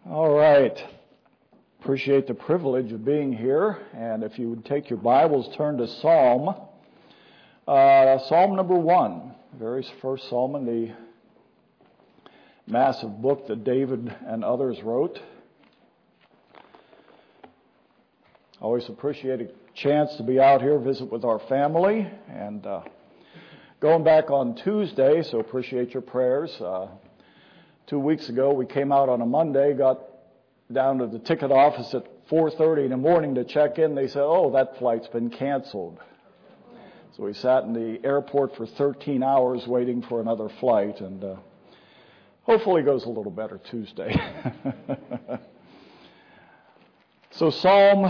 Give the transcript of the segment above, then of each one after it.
All right. Appreciate the privilege of being here. And if you would take your Bibles, turn to Psalm number 1, very first Psalm in the massive book that David and others wrote. Always appreciate a chance to be out here, visit with our family, and going back on Tuesday, so appreciate your prayers. 2 weeks ago, we came out on a Monday, got down to the ticket office at 4:30 in the morning to check in. They said, "Oh, that flight's been canceled." So we sat in the airport for 13 hours waiting for another flight, and hopefully it goes a little better Tuesday. So Psalm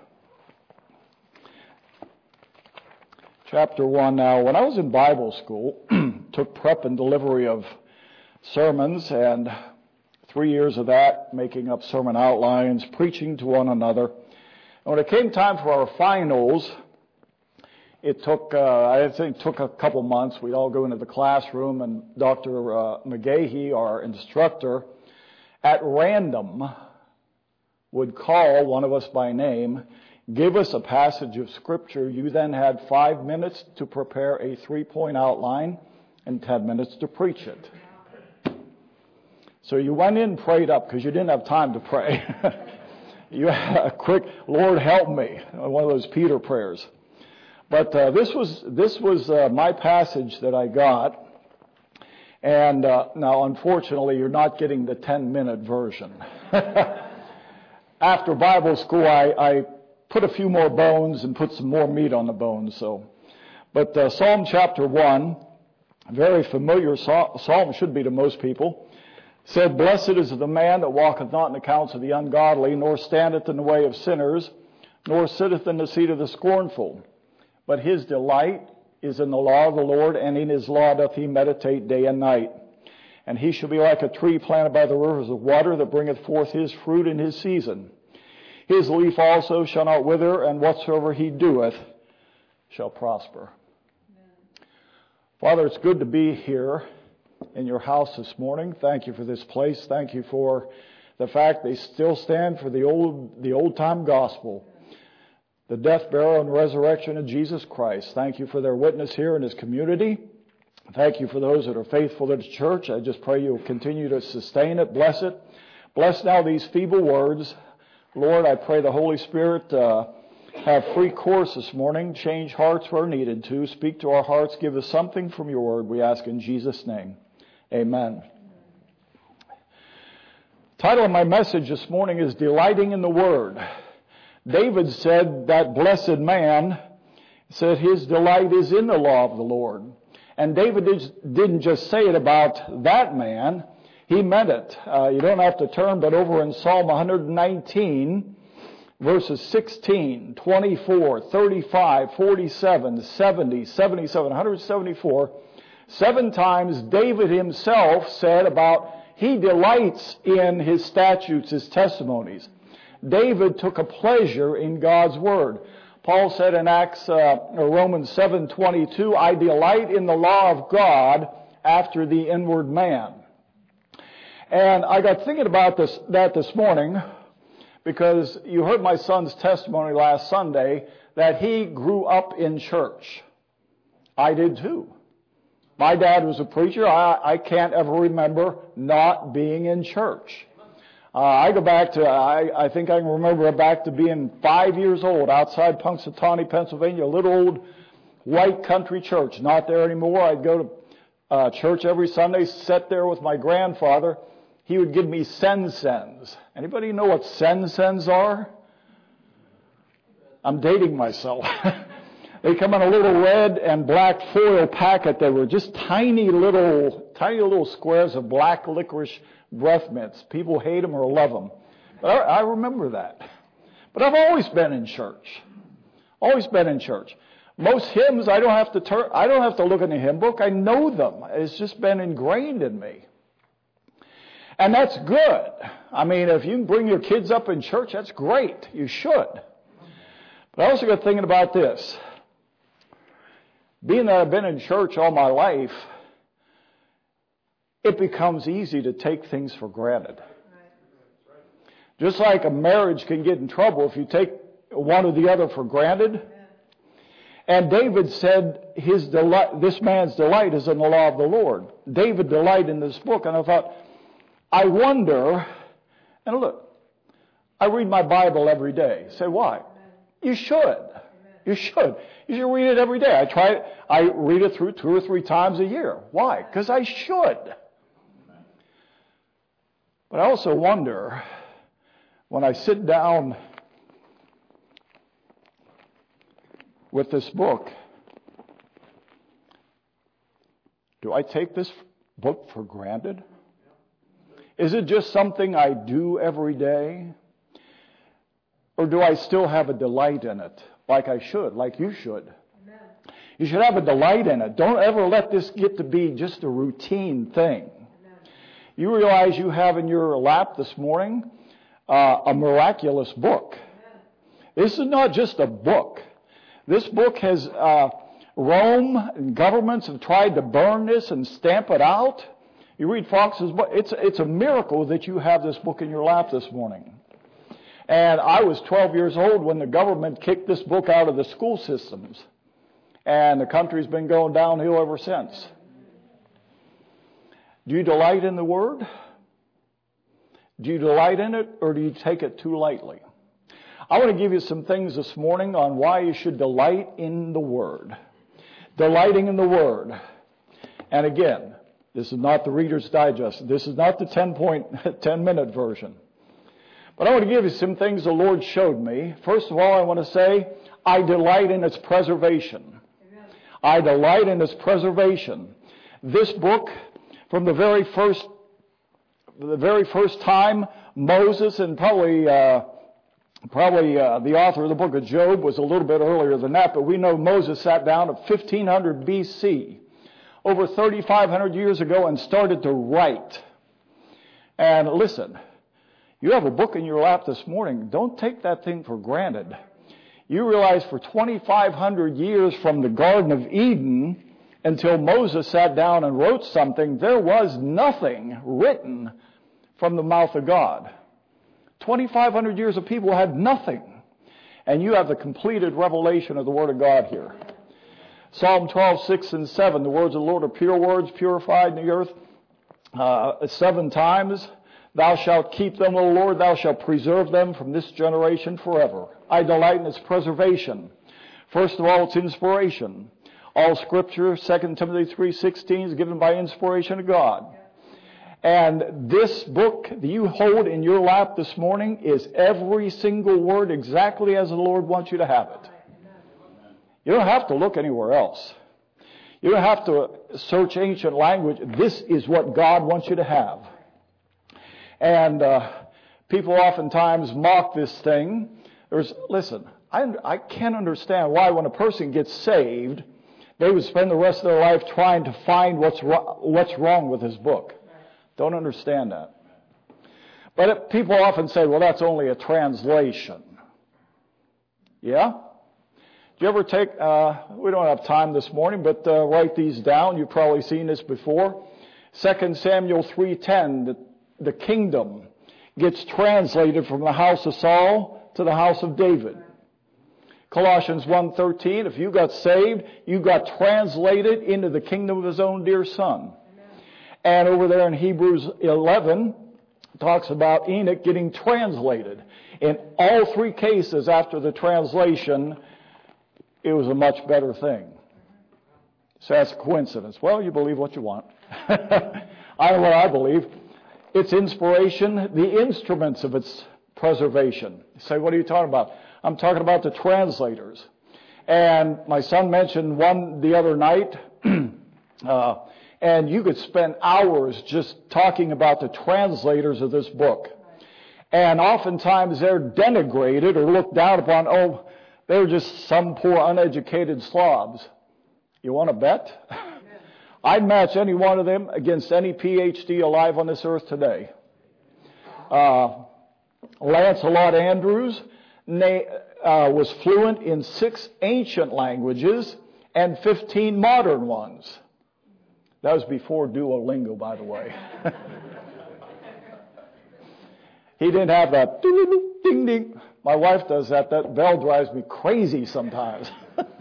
chapter 1 now. When I was in Bible school, took prep and delivery of sermons, and 3 years of that, making up sermon outlines, preaching to one another. And when it came time for our finals, it took, took a couple months. We'd all go into the classroom, and Dr. McGahee, our instructor, at random would call one of us by name, give us a passage of Scripture. You then had 5 minutes to prepare a 3-point outline and 10 minutes to preach it. So you went in and prayed up because you didn't have time to pray. You had a quick, "Lord, help me," one of those Peter prayers. But this was my passage that I got. And now, unfortunately, you're not getting the 10-minute version. After Bible school, I put a few more bones and put some more meat on the bones. But Psalm chapter 1, very familiar psalm, should be to most people, said, "Blessed is the man that walketh not in the counsel of the ungodly, nor standeth in the way of sinners, nor sitteth in the seat of the scornful. But his delight is in the law of the Lord, and in his law doth he meditate day and night. And he shall be like a tree planted by the rivers of water, that bringeth forth his fruit in his season. His leaf also shall not wither, and whatsoever he doeth shall prosper." Amen. Father, it's good to be here in your house this morning. Thank you for this place. Thank you for the fact they still stand for the old-time gospel, the death, burial, and resurrection of Jesus Christ. Thank you for their witness here in this community. Thank you for those that are faithful to the church. I just pray you'll continue to sustain it, bless it. Bless now these feeble words. Lord, I pray the Holy Spirit have free course this morning, change hearts where needed to, speak to our hearts, give us something from your word, we ask in Jesus' name. Amen. The title of my message this morning is Delighting in the Word. David said that blessed man said his delight is in the law of the Lord. And David didn't just say it about that man, he meant it. You don't have to turn, but over in Psalm 119, verses 16, 24, 35, 47, 70, 77, 174, 7 times David himself said about he delights in his statutes, his testimonies. David took a pleasure in God's word. Paul said in Romans 7:22, "I delight in the law of God after the inward man." And I got thinking about this morning because you heard my son's testimony last Sunday that he grew up in church. I did too. My dad was a preacher. I can't ever remember not being in church. I go back to, I think I can remember back to being 5 years old outside Punxsutawney, Pennsylvania, a little old white country church. Not there anymore. I'd go to church every Sunday, sit there with my grandfather. He would give me sen-sens. Anybody know what sen-sens are? I'm dating myself. They come in a little red and black foil packet. They were just tiny little squares of black licorice breath mints. People hate them or love them. But I remember that. But I've always been in church. Always been in church. Most hymns I don't have to look in the hymn book. I know them. It's just been ingrained in me. And that's good. I mean, if you can bring your kids up in church, that's great. You should. But I also got thinking about this. Being that I've been in church all my life, it becomes easy to take things for granted. Just like a marriage can get in trouble if you take one or the other for granted. And David said his delight, this man's delight is in the law of the Lord. David delighted in this book, and I thought, I wonder, and look, I read my Bible every day. Say, why? You should. You should. You should read it every day. I read it through 2 or 3 times a year. Why? Because I should. But I also wonder, when I sit down with this book, do I take this book for granted? Is it just something I do every day? Or do I still have a delight in it, like I should, like you should? Amen. You should have a delight in it. Don't ever let this get to be just a routine thing. Amen. You realize you have in your lap this morning a miraculous book. Amen. This is not just a book. This book has, Rome and governments have tried to burn this and stamp it out. You read Fox's book. It's a miracle that you have this book in your lap this morning. And I was 12 years old when the government kicked this book out of the school systems. And the country's been going downhill ever since. Do you delight in the Word? Do you delight in it, or do you take it too lightly? I want to give you some things this morning on why you should delight in the Word. Delighting in the Word. And again, this is not the Reader's Digest. This is not the 10-minute version. But I want to give you some things the Lord showed me. First of all, I want to say, I delight in its preservation. Amen. I delight in its preservation. This book, from the very first time, Moses, and probably the author of the book of Job was a little bit earlier than that, but we know Moses sat down at 1500 BC, over 3,500 years ago, and started to write. And listen, you have a book in your lap this morning. Don't take that thing for granted. You realize for 2,500 years from the Garden of Eden until Moses sat down and wrote something, there was nothing written from the mouth of God. 2,500 years of people had nothing. And you have the completed revelation of the Word of God here. Psalm 12, 6 and 7, the words of the Lord are pure words, purified in the earth 7 times. Thou shalt keep them, O Lord, thou shalt preserve them from this generation forever. I delight in its preservation. First of all, its inspiration. All Scripture, 2 Timothy 3:16, is given by inspiration of God. And this book that you hold in your lap this morning is every single word exactly as the Lord wants you to have it. You don't have to look anywhere else. You don't have to search ancient language. This is what God wants you to have. And people oftentimes mock this thing. Listen, I can't understand why when a person gets saved, they would spend the rest of their life trying to find what's wrong with his book. Don't understand that. But people often say, well, that's only a translation. Yeah? Do you ever take, we don't have time this morning, but write these down. You've probably seen this before. 2 Samuel 3:10, the kingdom gets translated from the house of Saul to the house of David. Colossians 1:13, if you got saved, you got translated into the kingdom of His own dear Son. And over there in Hebrews 11, talks about Enoch getting translated. In all 3 cases after the translation, it was a much better thing. So that's a coincidence. Well, you believe what you want. I know what I believe. Its inspiration, the instruments of its preservation. You say, what are you talking about? I'm talking about the translators. And my son mentioned one the other night, and you could spend hours just talking about the translators of this book. And oftentimes they're denigrated or looked down upon. Oh, they're just some poor uneducated slobs. You want to bet? I'd match any one of them against any PhD alive on this earth today. Lancelot Andrews was fluent in 6 ancient languages and 15 modern ones. That was before Duolingo, by the way. He didn't have that ding, ding, ding. My wife does that. That bell drives me crazy sometimes.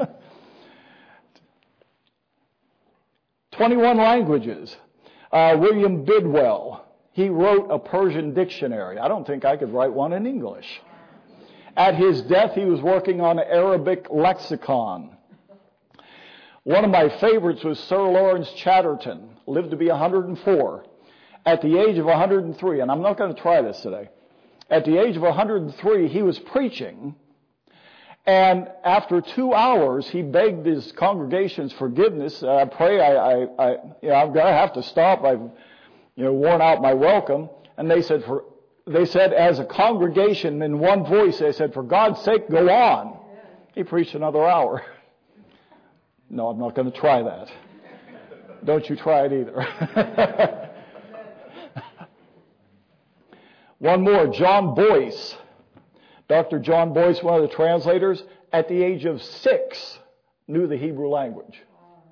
21 languages. William Bidwell, he wrote a Persian dictionary. I don't think I could write one in English. At his death, he was working on an Arabic lexicon. One of my favorites was Sir Lawrence Chatterton, lived to be 104. At the age of 103, and I'm not going to try this today, at the age of 103, he was preaching, and after 2 hours, he begged his congregation's forgiveness. I pray I'm going to have to stop. I've worn out my welcome. And they said, as a congregation in one voice, they said, for God's sake, go on. He preached another hour. No, I'm not going to try that. Don't you try it either. One more, John Boyce. Dr. John Boyce, one of the translators, at the age of 6, knew the Hebrew language.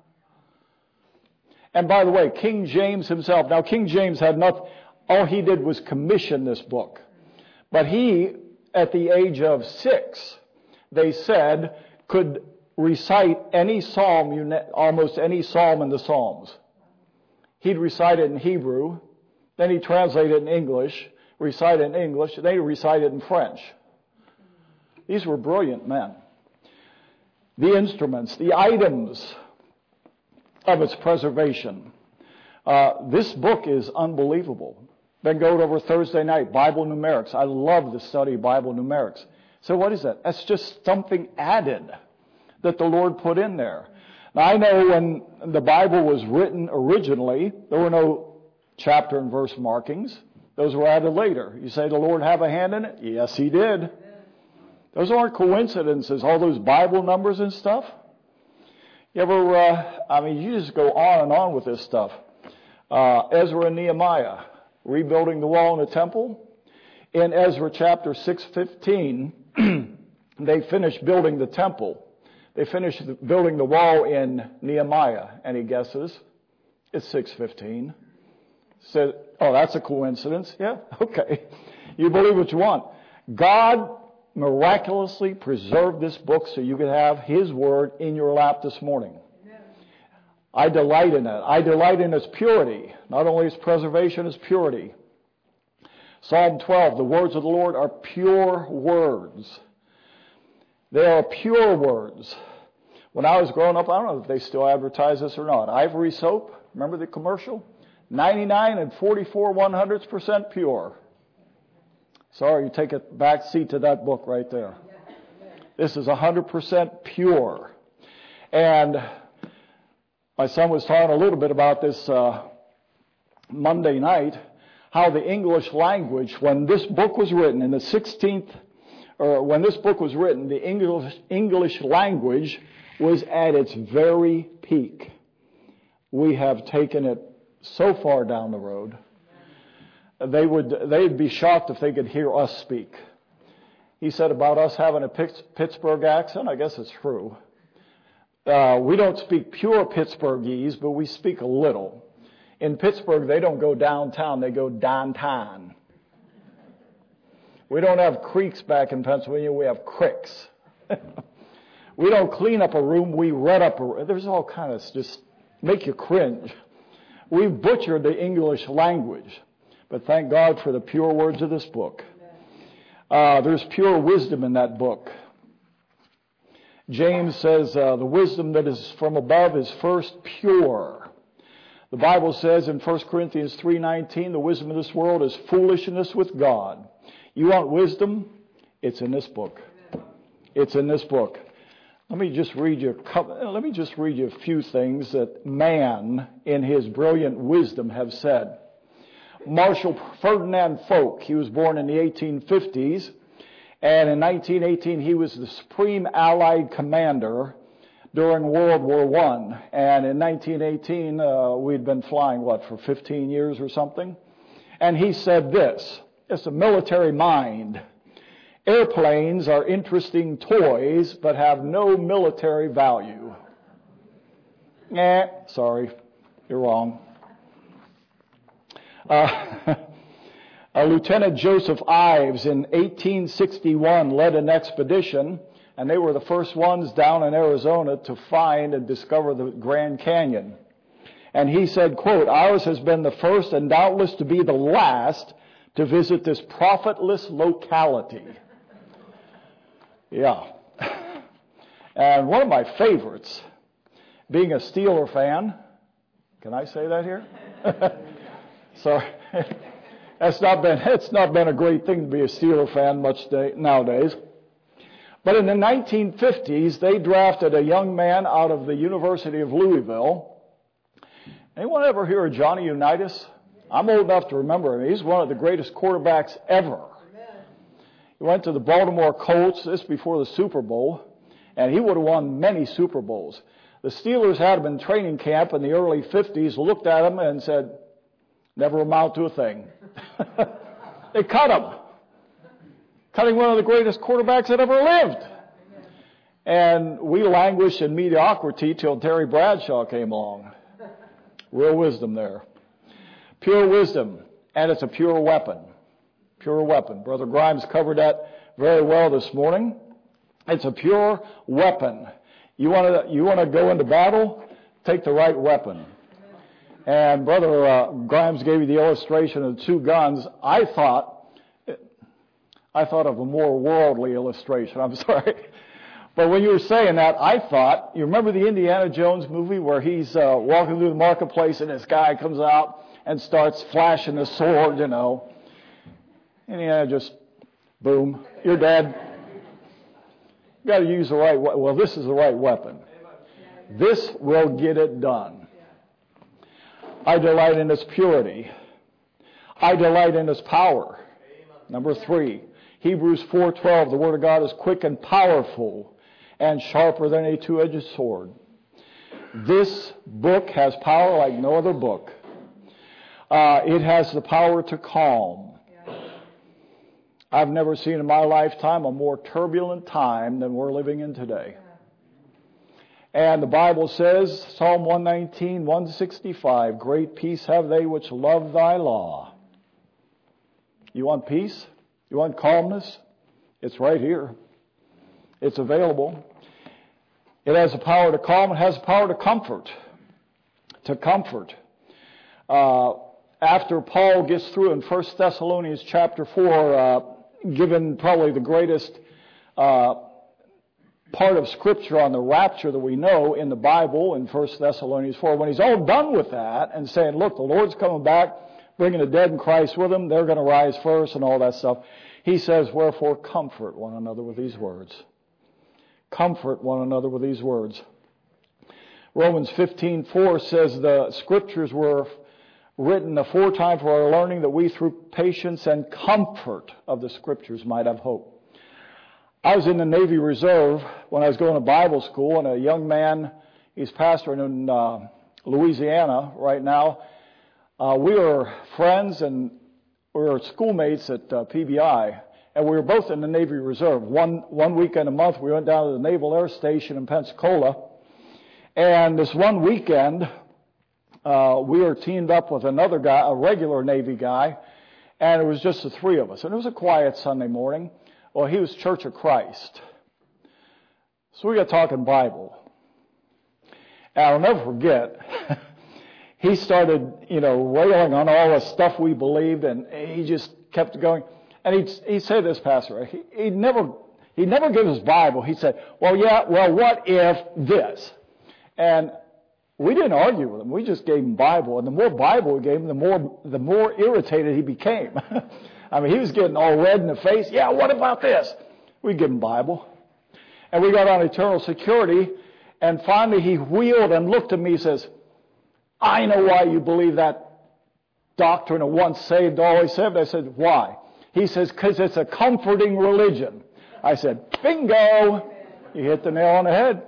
And by the way, King James himself, now King James had nothing, all he did was commission this book. But he, at the age of 6, they said, could recite any psalm, almost any psalm in the Psalms. He'd recite it in Hebrew, then he'd translate it in English, recite it in English, then he'd recite it in French. These were brilliant men. The instruments, the items of its preservation. This book is unbelievable. Then go over Thursday night, Bible numerics. I love the study of Bible numerics. So what is that? That's just something added that the Lord put in there. Now I know when the Bible was written originally, there were no chapter and verse markings. Those were added later. You say the Lord have a hand in it? Yes, He did. Those aren't coincidences, all those Bible numbers and stuff. You ever, you just go on and on with this stuff. Ezra and Nehemiah, rebuilding the wall in the temple. In Ezra chapter 6:15, they finished building the temple. They finished building the wall in Nehemiah. Any guesses? It's 6:15. So, that's a coincidence. Yeah, okay. You believe what you want. God miraculously preserved this book so you could have His Word in your lap this morning. Amen. I delight in it. I delight in its purity. Not only its preservation, its purity. Psalm 12, the words of the Lord are pure words. They are pure words. When I was growing up, I don't know if they still advertise this or not. Ivory soap, remember the commercial? 99 and 44 100% pure. Sorry, you take a back seat to that book right there. This is 100% pure. And my son was talking a little bit about this Monday night, how the English language, when this book was written in the 16th, or when this book was written, the English language was at its very peak. We have taken it so far down the road. They'd be shocked if they could hear us speak. He said about us having a Pittsburgh accent. I guess it's true. We don't speak pure Pittsburghese, but we speak a little. In Pittsburgh, they don't go downtown, they go downtown. We don't have creeks back in Pennsylvania, we have cricks. We don't clean up a room, we red up a room. There's all kind of just make you cringe. We've butchered the English language. But thank God for the pure words of this book. There's pure wisdom in that book. James says the wisdom that is from above is first pure. The Bible says in 1 Corinthians 3:19, the wisdom of this world is foolishness with God. You want wisdom? It's in this book. It's in this book. Let me just read you a few things that man in his brilliant wisdom have said. Marshal Ferdinand Foch, he was born in the 1850s, and in 1918 he was the Supreme Allied Commander during World War I. And in 1918 we'd been flying, for 15 years or something? And he said this, it's a military mind. Airplanes are interesting toys, but have no military value. Sorry, you're wrong. Lieutenant Joseph Ives in 1861 led an expedition, and they were the first ones down in Arizona to find and discover the Grand Canyon. And he said, quote, "Ours has been the first and doubtless to be the last to visit this profitless locality." Yeah. And one of my favorites, being a Steeler fan, can I say that here? Sorry. It's not been a great thing to be a Steeler fan much nowadays. But in the 1950s, they drafted a young man out of the University of Louisville. Anyone ever hear of Johnny Unitas? I'm old enough to remember him. He's one of the greatest quarterbacks ever. He went to the Baltimore Colts, this before the Super Bowl, and he would have won many Super Bowls. The Steelers had him in training camp in the early 50s, looked at him and said, "Never amount to a thing." They cut him. Cutting one of the greatest quarterbacks that ever lived. And we languished in mediocrity till Terry Bradshaw came along. Real wisdom there. Pure wisdom, and it's a pure weapon. Pure weapon. Brother Grimes covered that very well this morning. It's a pure weapon. You want to go into battle? Take the right weapon. And Brother Grimes gave you the illustration of the two guns. I thought of a more worldly illustration. I'm sorry. But when you were saying that, I thought, you remember the Indiana Jones movie where he's walking through the marketplace and this guy comes out and starts flashing the sword, And just, boom, you're dead. You got to use the right weapon. Well, this is the right weapon. This will get it done. I delight in His purity. I delight in His power. Number 3, Hebrews 4:12, the Word of God is quick and powerful and sharper than a two-edged sword. This book has power like no other book. It has the power to calm. I've never seen in my lifetime a more turbulent time than we're living in today. And the Bible says, Psalm 119, 165, "Great peace have they which love thy law." You want peace? You want calmness? It's right here. It's available. It has the power to calm. It has the power to comfort. To comfort. After Paul gets through in 1 Thessalonians chapter 4, given probably the greatest part of Scripture on the rapture that we know in the Bible in 1 Thessalonians 4, when he's all done with that and saying, look, the Lord's coming back, bringing the dead in Christ with him, they're going to rise first and all that stuff. He says, "Wherefore comfort one another with these words." Comfort one another with these words. Romans 15:4 says the Scriptures were written aforetime for our learning, that we through patience and comfort of the Scriptures might have hope. I was in the Navy Reserve when I was going to Bible school, and a young man, he's pastoring in Louisiana right now. We were friends and we were schoolmates at PBI, and we were both in the Navy Reserve. One weekend a month, we went down to the Naval Air Station in Pensacola, and this one weekend, we were teamed up with another guy, a regular Navy guy, and it was just the three of us. And it was a quiet Sunday morning. Well, he was Church of Christ. So we got talking Bible. And I'll never forget, he started, railing on all the stuff we believed, and he just kept going. And he'd say this, Pastor, he'd never give his Bible. He'd say, what if this? And we didn't argue with him. We just gave him Bible. And the more Bible we gave him, the more irritated he became. I mean, he was getting all red in the face. Yeah, what about this? We give him Bible. And we got on eternal security. And finally he wheeled and looked at me and says, "I know why you believe that doctrine of once saved, always saved." I said, "Why?" He says, "Because it's a comforting religion." I said, "Bingo! You hit the nail on the head."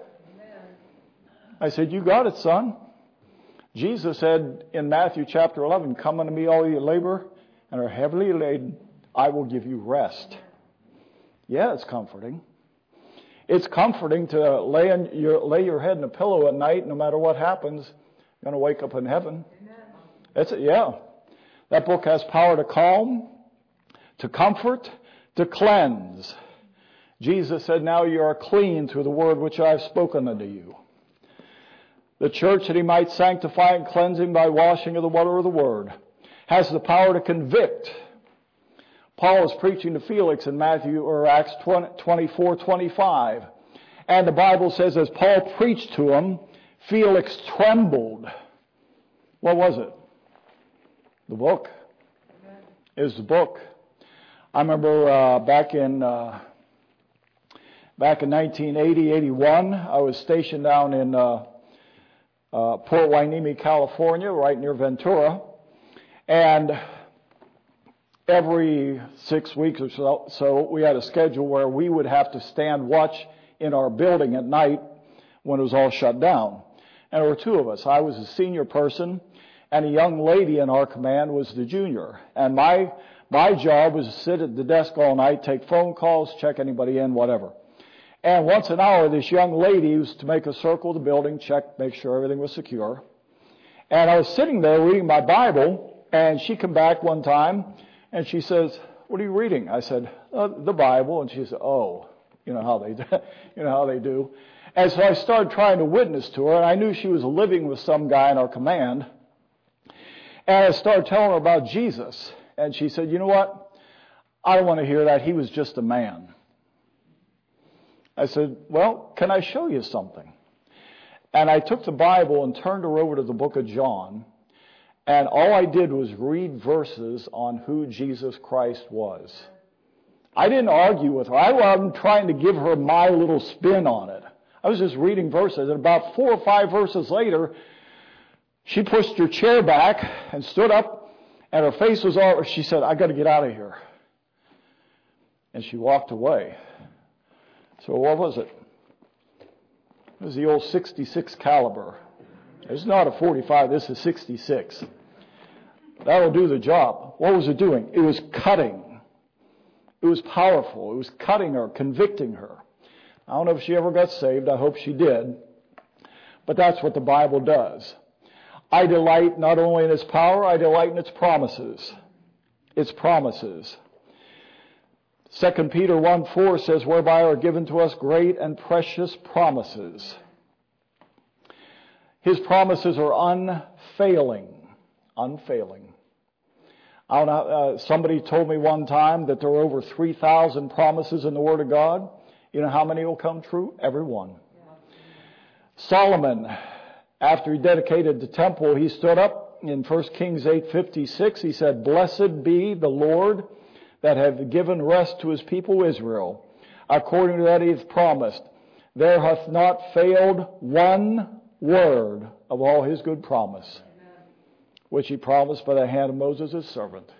I said, "You got it, son." Jesus said in Matthew chapter 11, "Come unto me, all you labor and are heavily laden, I will give you rest." Yeah, it's comforting. It's comforting to lay your head in a pillow at night, no matter what happens, you're going to wake up in heaven. That book has power to calm. to comfort, to cleanse. Jesus said, now you are clean through the word which I have spoken unto you. The church, that he might sanctify and cleanse him by washing of the water of the word, has the power to convict. Paul is preaching to Felix in Acts 24:25. And the Bible says, as Paul preached to him, Felix trembled. What was it? The book. It was the book. I remember back in 1980, 81, I was stationed down in Port Hueneme, California, right near Ventura. And every 6 weeks or so, we had a schedule where we would have to stand watch in our building at night when it was all shut down. And there were two of us. I was a senior person, and a young lady in our command was the junior. And my job was to sit at the desk all night, take phone calls, check anybody in, whatever. And once an hour, this young lady was to make a circle of the building, check, make sure everything was secure. And I was sitting there reading my Bible, and she came back one time, and she says, what are you reading? I said, the Bible. And she said, oh, you know how they do. And so I started trying to witness to her, and I knew she was living with some guy in our command. And I started telling her about Jesus. And she said, you know what? I don't want to hear that. He was just a man. I said, well, can I show you something? And I took the Bible and turned her over to the book of John. And all I did was read verses on who Jesus Christ was. I didn't argue with her. I wasn't trying to give her my little spin on it. I was just reading verses. And about 4 or 5 verses later, she pushed her chair back and stood up, and her face was all, she said, I got to get out of here. And she walked away. So what was it? It was the old 66 caliber. It's not a 45, this is 66. That'll do the job. What was it doing? It was cutting. It was powerful. It was cutting her, convicting her. I don't know if she ever got saved. I hope she did. But that's what the Bible does. I delight not only in its power, I delight in its promises. Its promises. 2 Peter 1:4 says, whereby are given to us great and precious promises. His promises are unfailing. Unfailing. I don't know, somebody told me one time that there are over 3,000 promises in the Word of God. You know how many will come true? Every one. Solomon, after he dedicated the temple, he stood up in 1 Kings 8:56. He said, blessed be the Lord that hath given rest to his people Israel, according to that he hath promised. There hath not failed one word of all his good promise, which he promised by the hand of Moses his servant.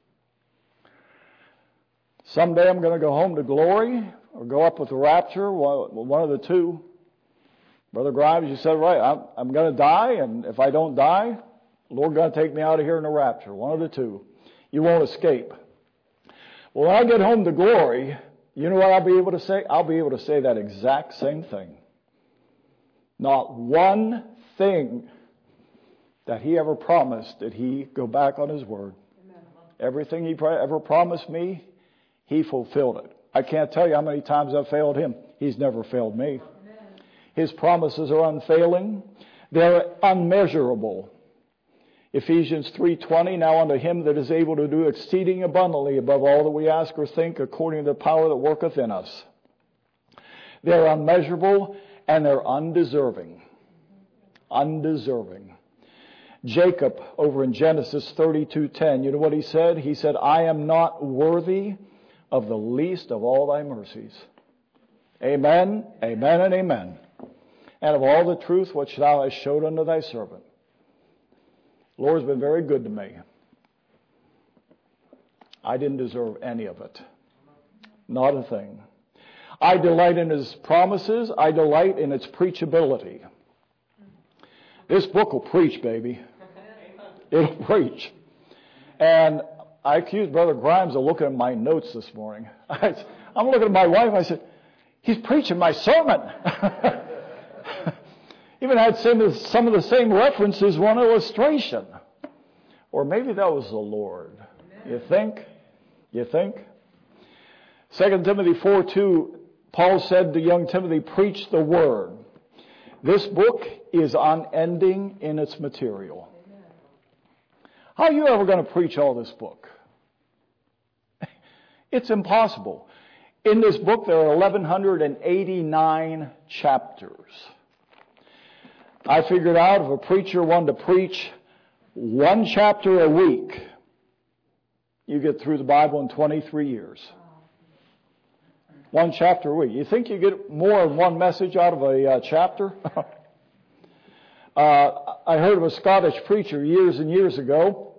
Someday I'm going to go home to glory or go up with the rapture, one of the two. Brother Grimes, you said right, I'm going to die, and if I don't die, the Lord's going to take me out of here in the rapture. One of the two. You won't escape. Well, when I get home to glory, you know what I'll be able to say? I'll be able to say that exact same thing. Not one thing that he ever promised did he go back on his word. Amen. Everything he ever promised me, he fulfilled it. I can't tell you how many times I've failed him. He's never failed me. Amen. His promises are unfailing. They're unmeasurable. Ephesians 3:20, now unto him that is able to do exceeding abundantly above all that we ask or think, according to the power that worketh in us. They're unmeasurable and they're undeserving. Undeserving. Jacob, over in Genesis 32:10, you know what he said? He said, I am not worthy of the least of all thy mercies. Amen, amen, and amen. And of all the truth which thou hast showed unto thy servant. The Lord's been very good to me. I didn't deserve any of it. Not a thing. I delight in his promises. I delight in its preachability. This book will preach, baby. It'll preach. And I accused Brother Grimes of looking at my notes this morning. I'm looking at my wife. I said, he's preaching my sermon. Even had some of the same references, one illustration. Or maybe that was the Lord. You think? You think? 2 Timothy 4:2, Paul said to young Timothy, preach the word. This book is unending in its material. How are you ever going to preach all this book? It's impossible. In this book, there are 1,189 chapters. I figured out if a preacher wanted to preach one chapter a week, you get through the Bible in 23 years. One chapter a week. You think you get more than one message out of a chapter? I heard of a Scottish preacher years and years ago.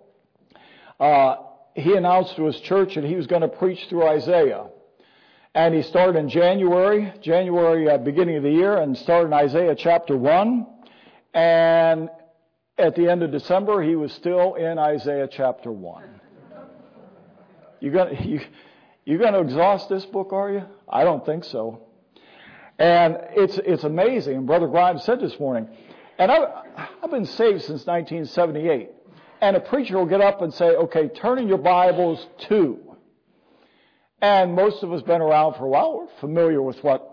He announced to his church that he was going to preach through Isaiah. And he started in January beginning of the year, and started in Isaiah chapter 1. And at the end of December, he was still in Isaiah chapter 1. You're going to exhaust this book, are you? I don't think so. And it's amazing. Brother Grimes said this morning, and I've been saved since 1978. And a preacher will get up and say, okay, turn in your Bibles to. And most of us been around for a while. We're familiar with a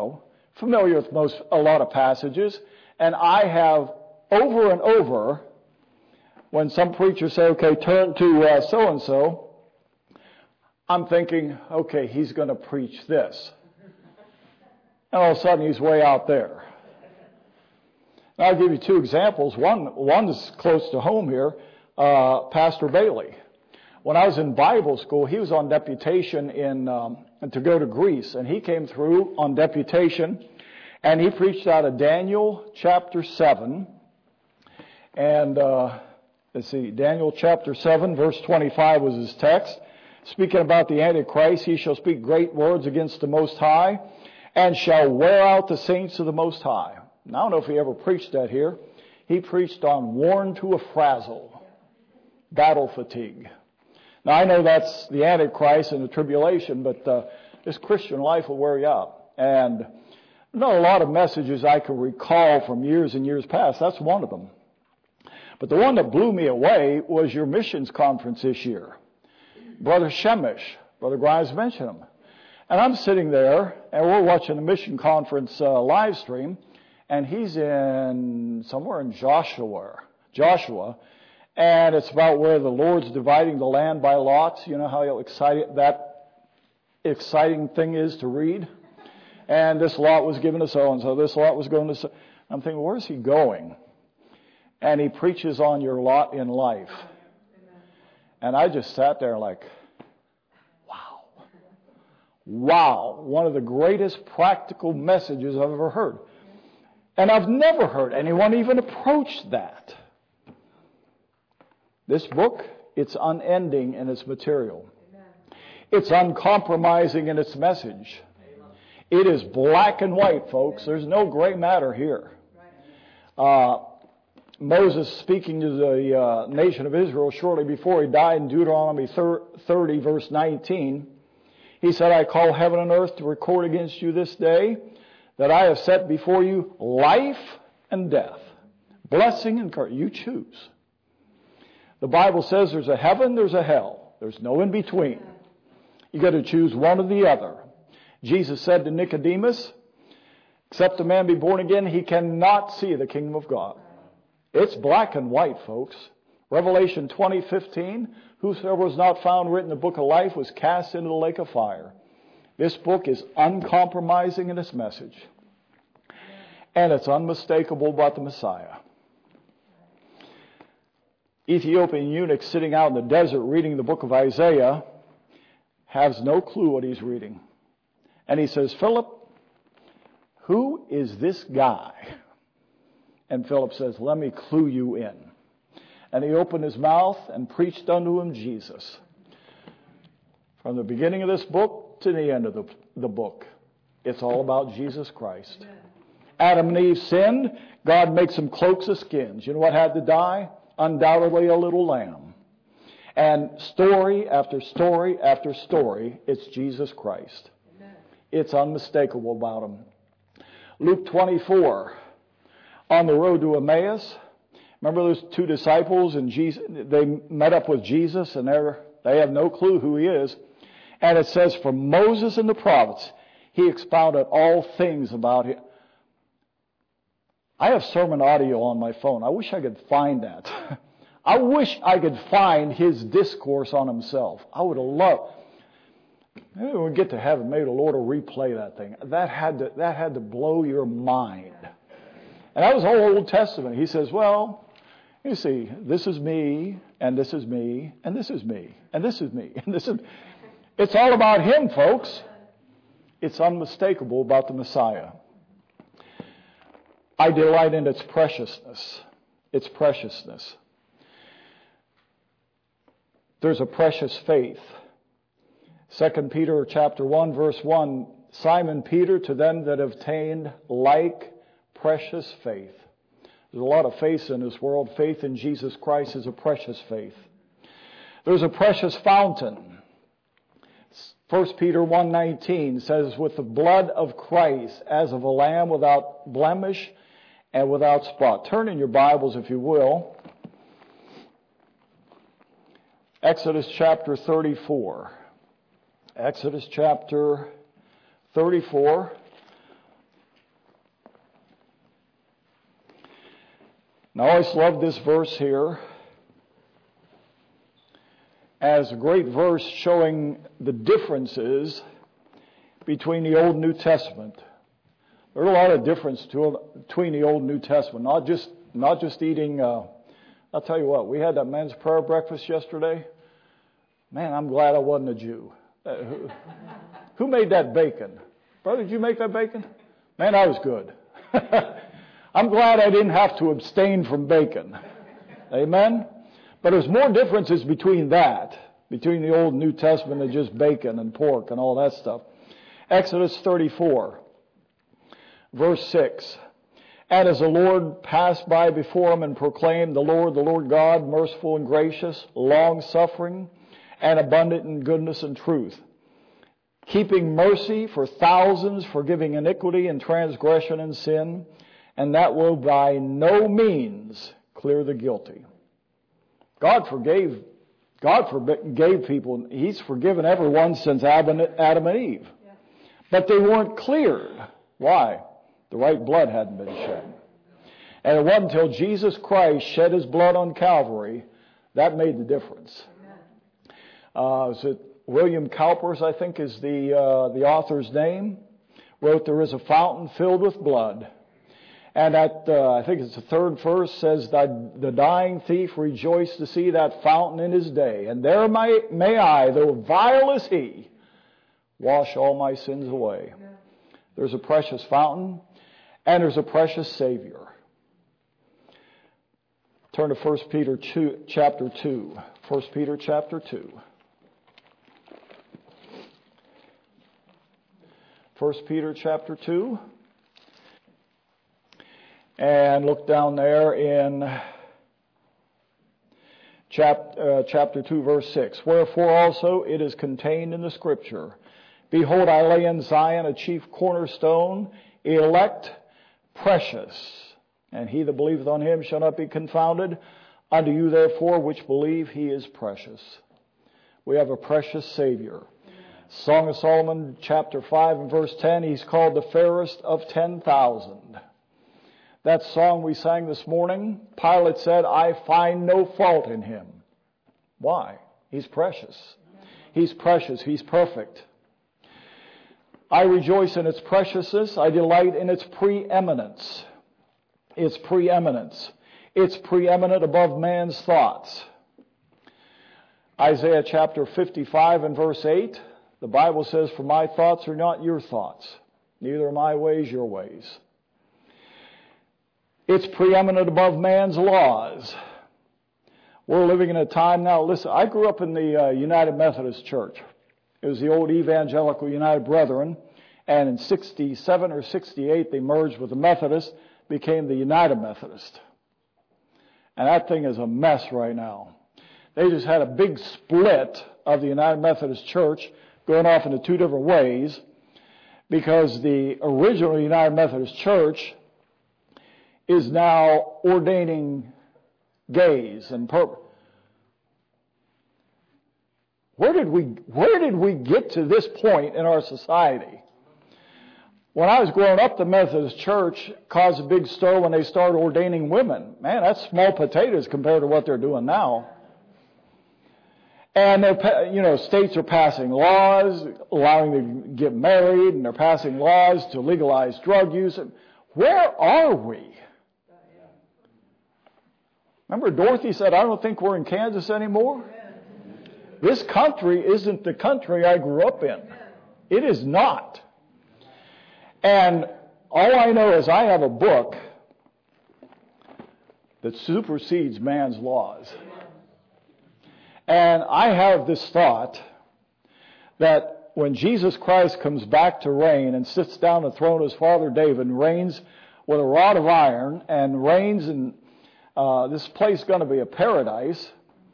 lot of passages. And I have over and over, when some preachers say, okay, turn to so-and-so, I'm thinking, okay, he's going to preach this. And all of a sudden he's way out there. And I'll give you two examples. One is close to home here, Pastor Bailey. When I was in Bible school, he was on deputation to go to Greece, and he came through on deputation, and he preached out of Daniel chapter 7, and Daniel chapter 7, verse 25 was his text. Speaking about the Antichrist, he shall speak great words against the Most High, and shall wear out the saints of the Most High. Now, I don't know if he ever preached that here. He preached on worn to a frazzle, battle fatigue. Now, I know that's the Antichrist and the tribulation, but this Christian life will wear you out. And not a lot of messages I can recall from years and years past. That's one of them. But the one that blew me away was your missions conference this year. Brother Shemish, Brother Grimes mentioned him. And I'm sitting there, and we're watching the mission conference live stream, and he's somewhere in Joshua, and it's about where the Lord's dividing the land by lots. You know how exciting thing is to read? And this lot was given to so-and-so, this lot was going to so. I'm thinking, where's he going? And he preaches on your lot in life. And I just sat there like, wow, one of the greatest practical messages I've ever heard. And I've never heard anyone even approach that. This book, it's unending in its material. It's uncompromising in its message. It is black and white, folks. There's no gray matter here. Moses, speaking to the nation of Israel shortly before he died in Deuteronomy 30, verse 19, he said, I call heaven and earth to record against you this day that I have set before you life and death, blessing and curse. You choose. The Bible says there's a heaven, there's a hell. There's no in between. You got to choose one or the other. Jesus said to Nicodemus, except a man be born again, he cannot see the kingdom of God. It's black and white, folks. Revelation 20:15, whosoever was not found written in the book of life was cast into the lake of fire. This book is uncompromising in its message. And it's unmistakable about the Messiah. Ethiopian eunuch sitting out in the desert reading the book of Isaiah has no clue what he's reading. And he says, Philip, who is this guy? And Philip says, let me clue you in. And he opened his mouth and preached unto him Jesus. From the beginning of this book to the end of the book, it's all about Jesus Christ. Amen. Adam and Eve sinned. God makes them cloaks of skins. You know what had to die? Undoubtedly a little lamb. And story after story after story, it's Jesus Christ. Amen. It's unmistakable about him. Luke 24, on the road to Emmaus. Remember those two disciples and Jesus? They met up with Jesus and they have no clue who he is. And it says, from Moses and the prophets, he expounded all things about him. I have sermon audio on my phone. I wish I could find that. I wish I could find his discourse on himself. I would have loved. Maybe when we get to heaven, maybe the Lord will replay that thing. That had to blow your mind. And that was all Old Testament. He says, well, you see, this is me, and this is me, and this is me, and this is me, and this is. It's all about him, folks. It's unmistakable about the Messiah. I delight in its preciousness. Its preciousness. There's a precious faith. 2 Peter chapter 1, verse 1, Simon Peter, to them that have attained like precious faith. There's a lot of faith in this world. Faith in Jesus Christ is a precious faith. There's a precious fountain. 1 Peter 1:19 says, with the blood of Christ as of a lamb without blemish and without spot. Turn in your Bibles, if you will. Exodus chapter 34. Exodus chapter 34. Now, I always love this verse here as a great verse showing the differences between the Old and New Testament. There are a lot of difference between the Old and New Testament. Not just eating. I'll tell you what. We had that men's prayer breakfast yesterday. Man, I'm glad I wasn't a Jew. Who made that bacon? Brother, did you make that bacon? Man, that was good. I'm glad I didn't have to abstain from bacon. Amen? But there's more differences between the Old and New Testament, than just bacon and pork and all that stuff. Exodus 34, verse 6. And as the Lord passed by before him and proclaimed, the Lord God, merciful and gracious, long-suffering, and abundant in goodness and truth, keeping mercy for thousands, forgiving iniquity and transgression and sin, and that will by no means clear the guilty. God forgave people. He's forgiven everyone since Adam and Eve. Yeah. But they weren't cleared. Why? The right blood hadn't been shed. And it wasn't until Jesus Christ shed his blood on Calvary that made the difference. William Cowpers, I think, is the author's name, wrote, there is a fountain filled with blood. And I think it's the third verse, says that the dying thief rejoiced to see that fountain in his day. And there may I, though vile as he, wash all my sins away. Yeah. There's a precious fountain, and there's a precious Savior. Turn to 1 Peter chapter 2. 1 Peter chapter 2. 1 Peter chapter 2. And look down there in chapter 2, verse 6. Wherefore also it is contained in the Scripture, behold, I lay in Zion a chief cornerstone, elect, precious, and he that believeth on him shall not be confounded. Unto you therefore which believe, he is precious. We have a precious Savior. Song of Solomon, chapter 5 and verse 10, he's called the fairest of 10,000. That song we sang this morning, Pilate said, I find no fault in him. Why? He's precious. He's precious. He's perfect. I rejoice in its preciousness. I delight in its preeminence. Its preeminence. It's preeminent above man's thoughts. Isaiah chapter 55 and verse 8, the Bible says, for my thoughts are not your thoughts, neither are my ways your ways. It's preeminent above man's laws. We're living in a time now, listen, I grew up in the United Methodist Church. It was the old Evangelical United Brethren, and in 67 or 68 they merged with the Methodist, became the United Methodist. And that thing is a mess right now. They just had a big split of the United Methodist Church going off into two different ways, because the original United Methodist Church is now ordaining gays and Where did we get to this point in our society? When I was growing up, the Methodist Church caused a big stir when they started ordaining women. Man, that's small potatoes compared to what they're doing now. And states are passing laws allowing them to get married, and they're passing laws to legalize drug use. Where are we? Remember Dorothy said, I don't think we're in Kansas anymore? This country isn't the country I grew up in. It is not. And all I know is I have a book that supersedes man's laws. And I have this thought that when Jesus Christ comes back to reign and sits down on the throne of his father David and reigns with a rod of iron and reigns in this place is going to be a paradise.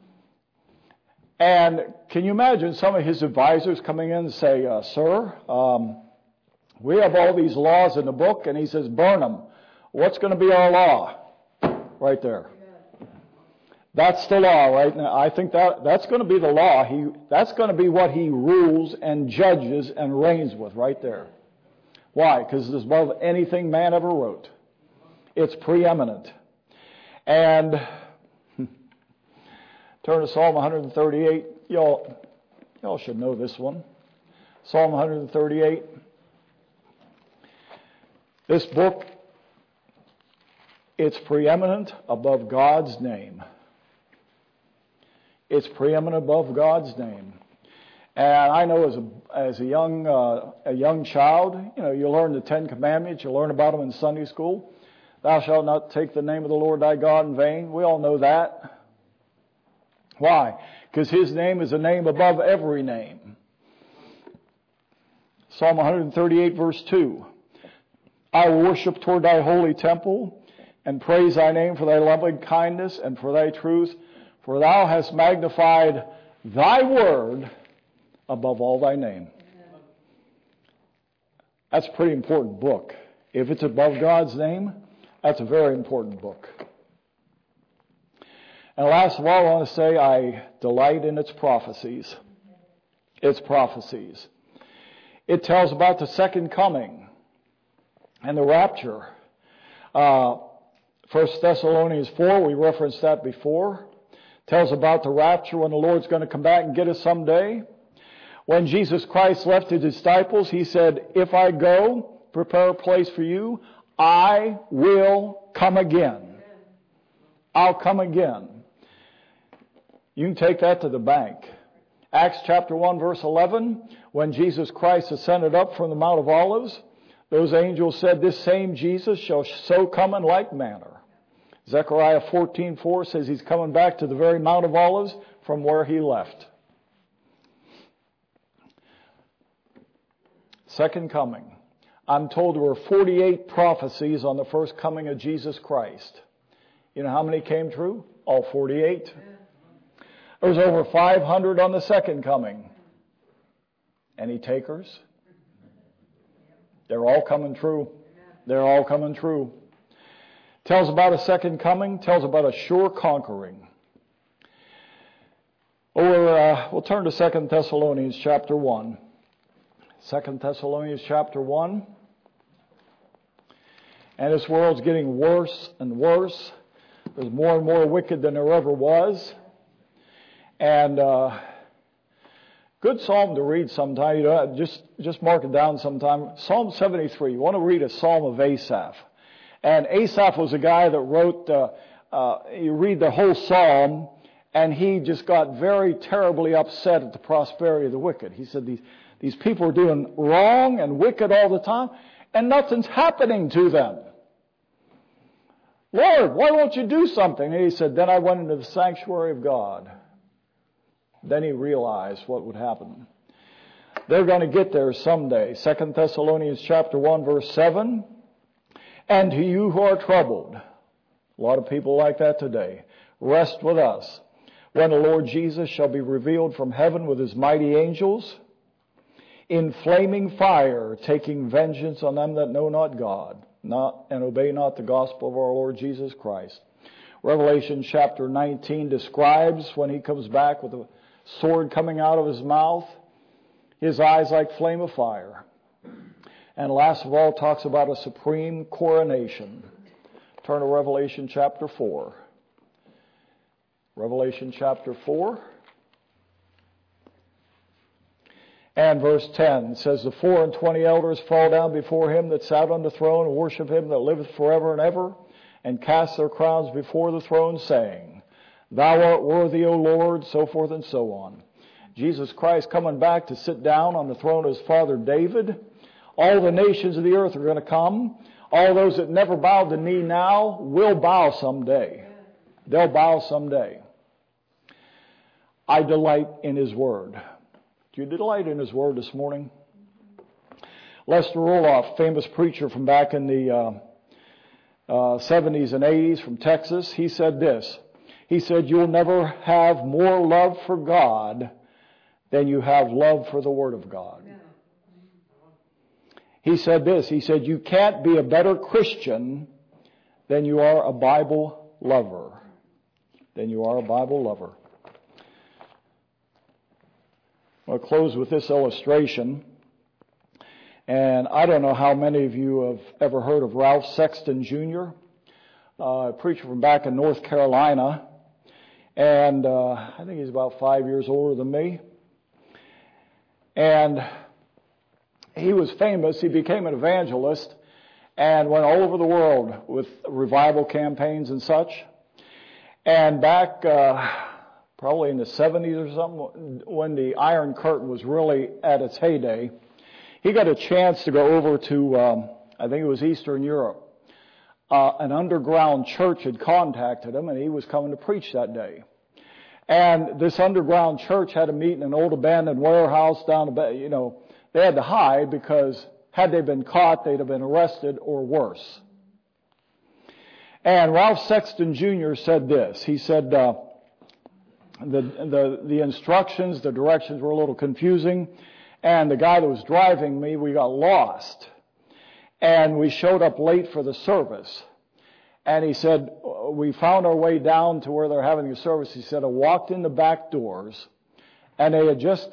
And can you imagine some of his advisors coming in and say, sir, we have all these laws in the book, and he says, burn them. What's going to be our law? Right there. That's the law right now. I think that's going to be the law. That's going to be what he rules and judges and reigns with right there. Why? Because it's above anything man ever wrote. It's preeminent. And turn to Psalm 138. Y'all should know this one. Psalm 138. This book, it's preeminent above God's name. It's preeminent above God's name. And I know as a young child, you learn the Ten Commandments. You learn about them in Sunday school. Thou shalt not take the name of the Lord thy God in vain. We all know that. Why? Because his name is a name above every name. Psalm 138 verse 2. I will worship toward thy holy temple and praise thy name for thy loving kindness and for thy truth. For thou hast magnified thy word above all thy name. That's a pretty important book. If it's above God's name, that's a very important book. And last of all, I want to say I delight in its prophecies. Its prophecies. It tells about the second coming and the rapture. 1 Thessalonians 4, we referenced that before. Tells about the rapture when the Lord's going to come back and get us someday. When Jesus Christ left his disciples, he said, if I go, prepare a place for you, I will come again. I'll come again. You can take that to the bank. Acts chapter 1 verse 11, when Jesus Christ ascended up from the Mount of Olives, those angels said, this same Jesus shall so come in like manner. Zechariah 14:4 says he's coming back to the very Mount of Olives from where he left. Second coming. I'm told there were 48 prophecies on the first coming of Jesus Christ. You know how many came true? All 48. There was over 500 on the second coming. Any takers? They're all coming true. They're all coming true. Tells about a second coming. Tells about a sure conquering. We'll turn to 2 Thessalonians chapter 1. 2 Thessalonians chapter 1. And this world's getting worse and worse. There's more and more wicked than there ever was. And good psalm to read sometime. Just mark it down sometime. Psalm 73. You want to read a psalm of Asaph. And Asaph was a guy that wrote, you read the whole psalm, and he just got very terribly upset at the prosperity of the wicked. He said these people are doing wrong and wicked all the time, and nothing's happening to them. Lord, why won't you do something? And he said, then I went into the sanctuary of God. Then he realized what would happen. They're going to get there someday. 2 Thessalonians chapter 1 verse 7. And to you who are troubled, a lot of people like that today, rest with us when the Lord Jesus shall be revealed from heaven with his mighty angels in flaming fire, taking vengeance on them that know not God, and obey not the gospel of our Lord Jesus Christ. Revelation chapter 19 describes when he comes back with a sword coming out of his mouth, his eyes like flame of fire. And last of all, talks about a supreme coronation. Turn to Revelation chapter 4. Revelation chapter 4. And verse 10 says, the 24 elders fall down before him that sat on the throne and worship him that liveth forever and ever, and cast their crowns before the throne, saying, Thou art worthy, O Lord, so forth and so on. Jesus Christ coming back to sit down on the throne of his father David. All the nations of the earth are going to come. All those that never bowed the knee now will bow someday. They'll bow someday. I delight in his word. Do you delight in his word this morning? Lester Roloff, famous preacher from back in the 70s and 80s from Texas, he said this. He said, you'll never have more love for God than you have love for the Word of God. He said this. He said, you can't be a better Christian than you are a Bible lover. Than you are a Bible lover. I'll close with this illustration. And I don't know how many of you have ever heard of Ralph Sexton Jr., a preacher from back in North Carolina. And I think he's about 5 years older than me. And he was famous. He became an evangelist and went all over the world with revival campaigns and such. And back probably in the 70s or something, when the Iron Curtain was really at its heyday, he got a chance to go over to, I think it was Eastern Europe. An underground church had contacted him, and he was coming to preach that day. And this underground church had a meet in an old abandoned warehouse down the, they had to hide because had they been caught, they'd have been arrested or worse. And Ralph Sexton Jr. said this. He said, the instructions, the directions were a little confusing, and the guy that was driving me, we got lost. And we showed up late for the service. And he said, we found our way down to where they're having the service. He said, I walked in the back doors, and they just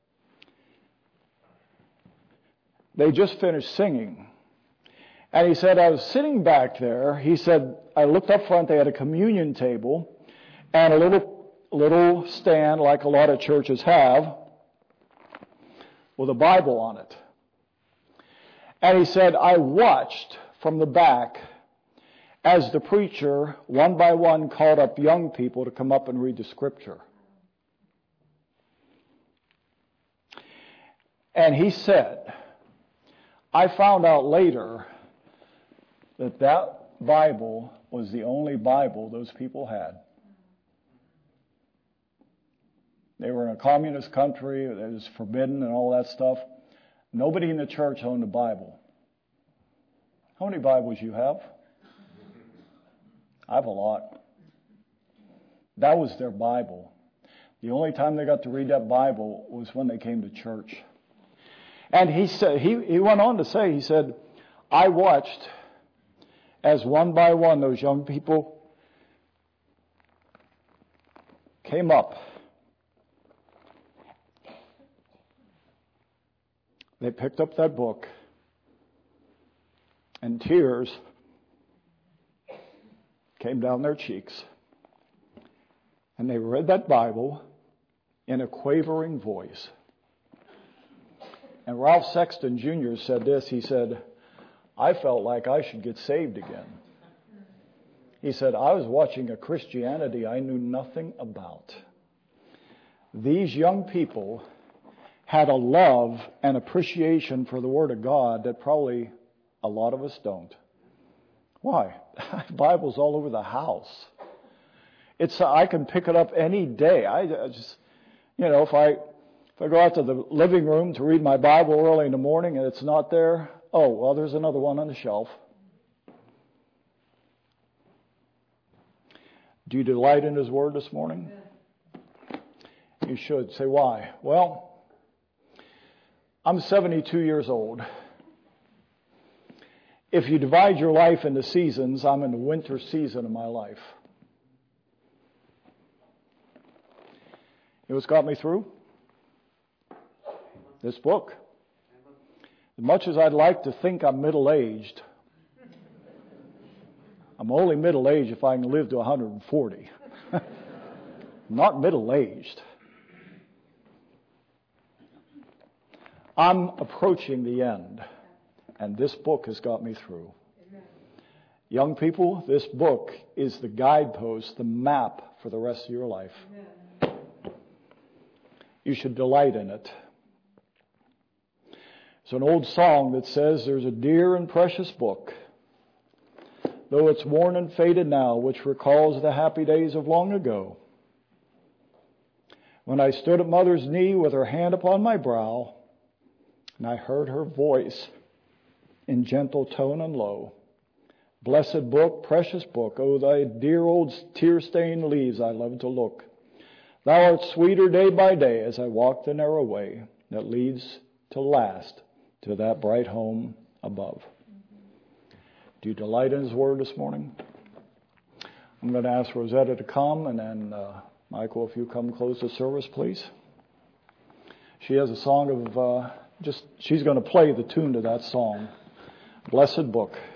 finished singing. And he said, I was sitting back there. He said, I looked up front. They had a communion table and a little stand like a lot of churches have with a Bible on it. And he said, I watched from the back as the preacher, one by one, called up young people to come up and read the scripture. And he said, I found out later that Bible was the only Bible those people had. They were in a communist country. It was forbidden and all that stuff. Nobody in the church owned a Bible. How many Bibles you have? I have a lot. That was their Bible. The only time they got to read that Bible was when they came to church. And he said, he went on to say, he said, I watched as one by one those young people came up. They picked up that book, and tears came down their cheeks. And they read that Bible in a quavering voice. And Ralph Sexton Jr. said this. He said, I felt like I should get saved again. He said, I was watching a Christianity I knew nothing about. These young people had a love and appreciation for the Word of God that probably a lot of us don't. Why? Bible's all over the house. I can pick it up any day. I just, if I go out to the living room to read my Bible early in the morning and it's not there, oh, well, there's another one on the shelf. Do you delight in His Word this morning? You should. Say, why? Well, I'm 72 years old. If you divide your life into seasons, I'm in the winter season of my life. You know what's got me through? This book. As much as I'd like to think I'm middle-aged, I'm only middle-aged if I can live to 140. I'm not middle-aged. I'm approaching the end, and this book has got me through. Young people, this book is the guidepost, the map for the rest of your life. You should delight in it. It's an old song that says, there's a dear and precious book, though it's worn and faded now, which recalls the happy days of long ago, when I stood at Mother's knee with her hand upon my brow, and I heard her voice in gentle tone and low. Blessed book, precious book, oh, thy dear old tear-stained leaves I love to look. Thou art sweeter day by day as I walk the narrow way that leads to last to that bright home above. Do you delight in His Word this morning? I'm going to ask Rosetta to come, and then Michael, if you come close the service, please. She has a song of she's going to play the tune to that song. Blessed book.